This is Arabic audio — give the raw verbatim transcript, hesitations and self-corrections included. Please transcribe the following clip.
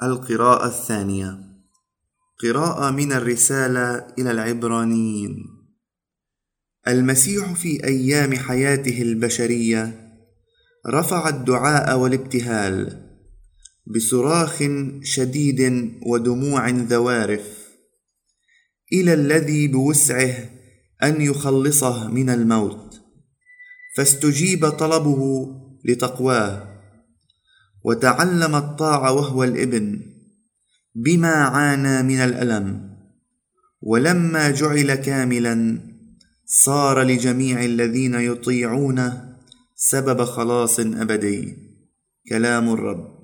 القراءة الثانية، قراءة من الرسالة إلى العبرانيين. المسيح في أيام حياته البشرية رفع الدعاء والابتهال بصراخ شديد ودموع ذوارف إلى الذي بوسعه أن يخلصه من الموت، فاستجيب طلبه لتقواه، وتعلم الطاعة وهو الابن بما عانى من الألم، ولما جعل كاملا صار لجميع الذين يطيعونه سبب خلاص أبدي. كلام الرب.